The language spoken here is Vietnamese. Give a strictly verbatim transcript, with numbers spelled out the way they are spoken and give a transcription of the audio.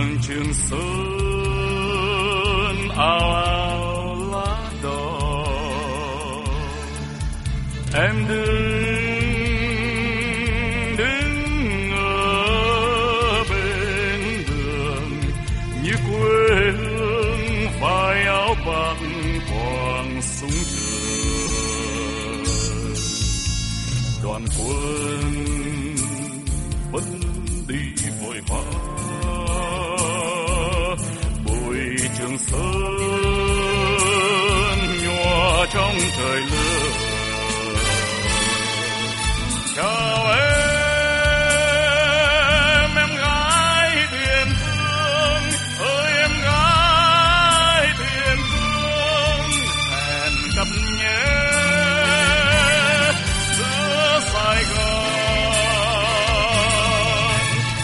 đường Trường Sơn ào ào lá đỏ, em đứng đứng ở bên đường như quê hương vai áo bạc quàng súng trường. Đoàn quân vẫn đi vội vã, bụi Trường Sơn nhòa trong trời lớn.